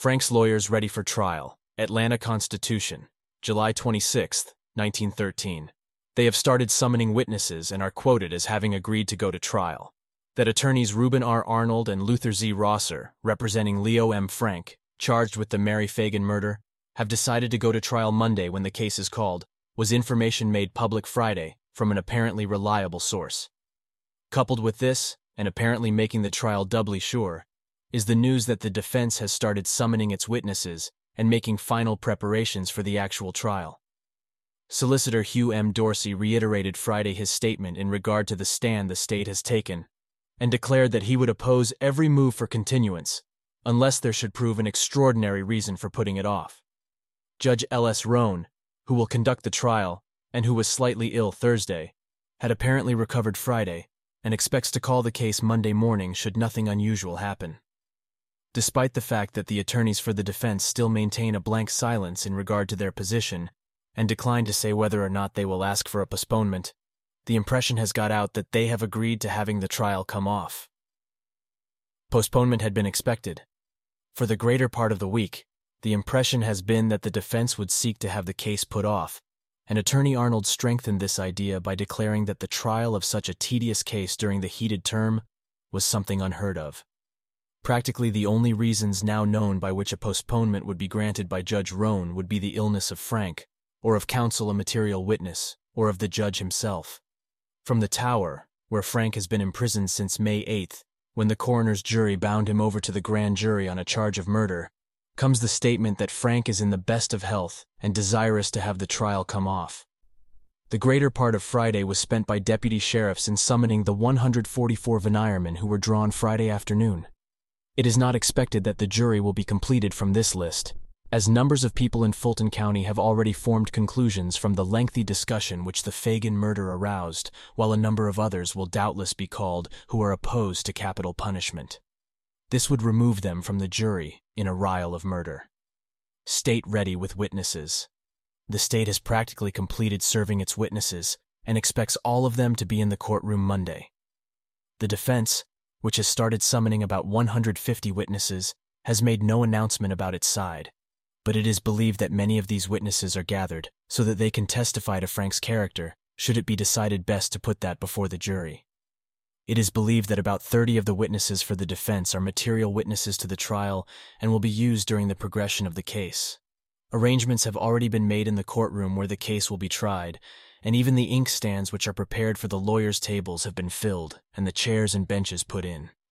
Frank's lawyers ready for trial. Atlanta Constitution, July 26, 1913. They have started summoning witnesses and are quoted as having agreed to go to trial. That attorneys Reuben R. Arnold and Luther Z. Rosser, representing Leo M. Frank, charged with the Mary Fagan murder, have decided to go to trial Monday when the case is called, was information made public Friday from an apparently reliable source. Coupled with this, and apparently making the trial doubly sure, is the news that the defense has started summoning its witnesses and making final preparations for the actual trial. Solicitor Hugh M. Dorsey reiterated Friday his statement in regard to the stand the state has taken, and declared that he would oppose every move for continuance, unless there should prove an extraordinary reason for putting it off. Judge L.S. Roan, who will conduct the trial, and who was slightly ill Thursday, had apparently recovered Friday, and expects to call the case Monday morning should nothing unusual happen. Despite the fact that the attorneys for the defense still maintain a blank silence in regard to their position, and decline to say whether or not they will ask for a postponement, the impression has got out that they have agreed to having the trial come off. Postponement had been expected. For the greater part of the week, the impression has been that the defense would seek to have the case put off, and Attorney Arnold strengthened this idea by declaring that the trial of such a tedious case during the heated term was something unheard of. Practically the only reasons now known by which a postponement would be granted by Judge Roan would be the illness of Frank, or of counsel a material witness, or of the judge himself. From the Tower, where Frank has been imprisoned since May 8th, when the coroner's jury bound him over to the grand jury on a charge of murder, comes the statement that Frank is in the best of health and desirous to have the trial come off. The greater part of Friday was spent by deputy sheriffs in summoning the 144 Veneermen who were drawn Friday afternoon. It is not expected that the jury will be completed from this list, as numbers of people in Fulton County have already formed conclusions from the lengthy discussion which the Fagan murder aroused, while a number of others will doubtless be called who are opposed to capital punishment. This would remove them from the jury in a rial of murder. State ready with witnesses. The state has practically completed serving its witnesses and expects all of them to be in the courtroom Monday. The defense, which has started summoning about 150 witnesses, has made no announcement about its side, but it is believed that many of these witnesses are gathered so that they can testify to Frank's character, should it be decided best to put that before the jury. It is believed that about 30 of the witnesses for the defense are material witnesses to the trial and will be used during the progression of the case. Arrangements have already been made in the courtroom where the case will be tried, and even the inkstands which are prepared for the lawyers' tables have been filled and the chairs and benches put in.